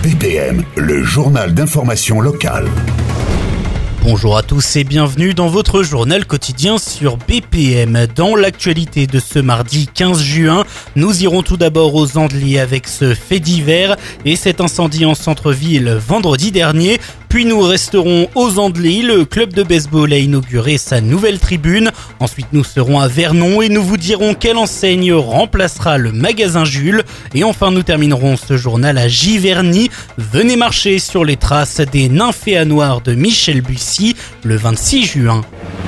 BPM, le journal d'information locale. Bonjour à tous et bienvenue dans votre journal quotidien sur BPM. Dans l'actualité de ce mardi 15 juin, nous irons tout d'abord aux Andelys avec ce fait divers et cet incendie en centre-ville vendredi dernier. Puis nous resterons aux Andelys, le club de baseball a inauguré sa nouvelle tribune. Ensuite nous serons à Vernon et nous vous dirons quelle enseigne remplacera le magasin Jules. Et enfin nous terminerons ce journal à Giverny. Venez marcher sur les traces des Nymphéas noirs de Michel Bussy le 26 juin.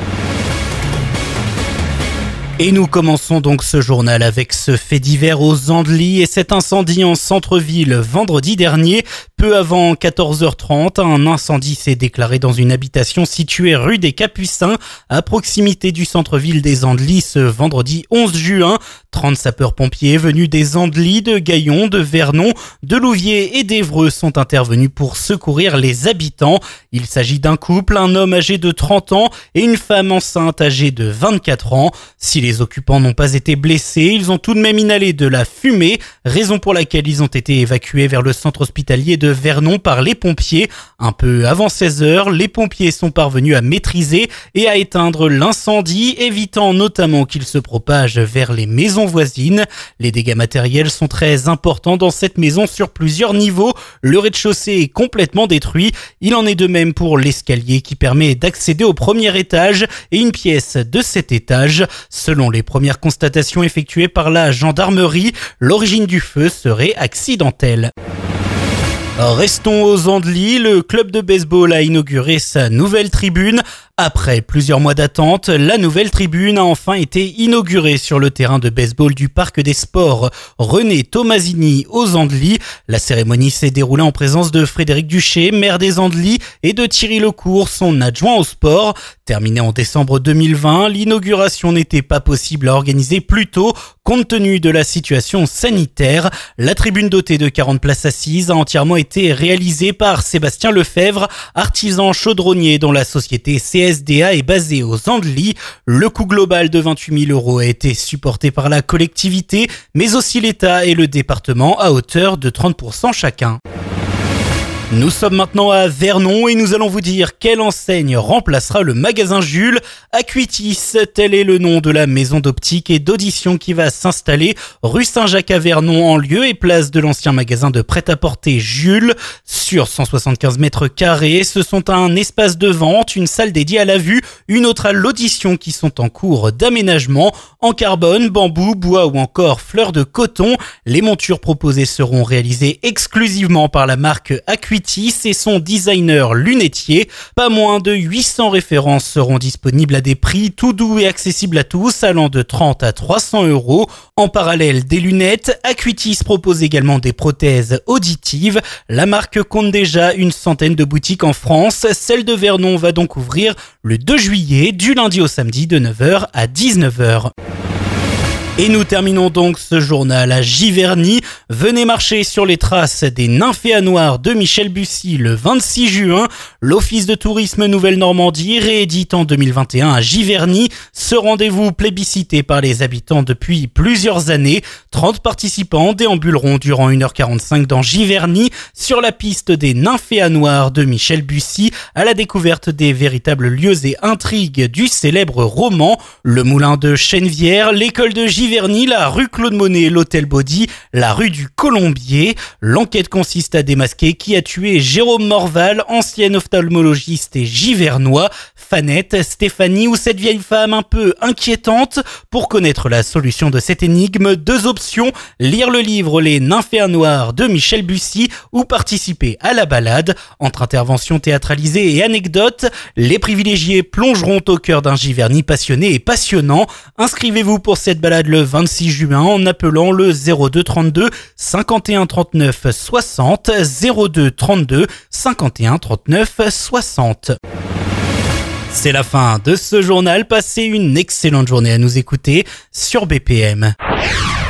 Et nous commençons donc ce journal avec ce fait divers aux Andelys et cet incendie en centre-ville vendredi dernier. Peu avant 14h30, un incendie s'est déclaré dans une habitation située rue des Capucins, à proximité du centre-ville des Andelys ce vendredi 11 juin. 30 sapeurs-pompiers venus des Andelys, de Gaillon, de Vernon, de Louviers et d'Évreux sont intervenus pour secourir les habitants. Il s'agit d'un couple, un homme âgé de 30 ans et une femme enceinte âgée de 24 ans. Si les occupants n'ont pas été blessés, ils ont tout de même inhalé de la fumée, raison pour laquelle ils ont été évacués vers le centre hospitalier de Vernon par les pompiers. Un peu avant 16h, les pompiers sont parvenus à maîtriser et à éteindre l'incendie, évitant notamment qu'il se propage vers les maisons voisines. Les dégâts matériels sont très importants dans cette maison sur plusieurs niveaux. Le rez-de-chaussée est complètement détruit. Il en est de même pour l'escalier qui permet d'accéder au premier étage et une pièce de cet étage. Selon les premières constatations effectuées par la gendarmerie, l'origine du feu serait accidentelle. Restons aux Andelys, le club de baseball a inauguré sa nouvelle tribune. Après plusieurs mois d'attente, la nouvelle tribune a enfin été inaugurée sur le terrain de baseball du Parc des Sports René Tomasini aux Andelys. La cérémonie s'est déroulée en présence de Frédéric Duché, maire des Andelys, et de Thierry Lecourt, son adjoint au sport. Terminée en décembre 2020, l'inauguration n'était pas possible à organiser plus tôt compte tenu de la situation sanitaire. La tribune dotée de 40 places assises a entièrement été réalisée par Sébastien Lefebvre, artisan chaudronnier dont la société CSDA est basée aux Andelys. Le coût global de 28 000 € a été supporté par la collectivité, mais aussi l'État et le département à hauteur de 30% chacun. Nous sommes maintenant à Vernon et nous allons vous dire quelle enseigne remplacera le magasin Jules. Acuitis, tel est le nom de la maison d'optique et d'audition qui va s'installer rue Saint-Jacques à Vernon en lieu et place de l'ancien magasin de prêt-à-porter Jules. Sur 175 mètres carrés, ce sont un espace de vente, une salle dédiée à la vue, une autre à l'audition qui sont en cours d'aménagement en carbone, bambou, bois ou encore fleurs de coton. Les montures proposées seront réalisées exclusivement par la marque Acuitis et son designer lunetier. Pas moins de 800 références seront disponibles à des prix tout doux et accessibles à tous, allant de 30 à 300 €. En parallèle des lunettes, Acuitis propose également des prothèses auditives. La marque compte déjà une centaine de boutiques en France. Celle de Vernon va donc ouvrir le 2 juillet, du lundi au samedi de 9h à 19h. Et nous terminons donc ce journal à Giverny. Venez marcher sur les traces des Nymphéas noirs de Michel Bussy le 26 juin. L'Office de tourisme Nouvelle-Normandie réédite en 2021 à Giverny ce rendez-vous plébiscité par les habitants depuis plusieurs années. 30 participants déambuleront durant 1h45 dans Giverny sur la piste des Nymphéas noirs de Michel Bussy à la découverte des véritables lieux et intrigues du célèbre roman. Le moulin de Chenevière, l'école de Giverny, la rue Claude Monet, l'hôtel Baudy, la rue du Colombier. L'enquête consiste à démasquer qui a tué Jérôme Morval, ancien ophtalmologiste et givernois, Fanette, Stéphanie ou cette vieille femme un peu inquiétante. Pour connaître la solution de cette énigme, 2 options, lire le livre Les Nymphéas noirs de Michel Bussy ou participer à la balade. Entre interventions théâtralisées et anecdotes, les privilégiés plongeront au cœur d'un Giverny passionné et passionnant. Inscrivez-vous pour cette balade le 26 juin en appelant le 02 32 51 39 60 02 32 51 39 60. C'est la fin de ce journal. Passez une excellente journée à nous écouter sur BPM.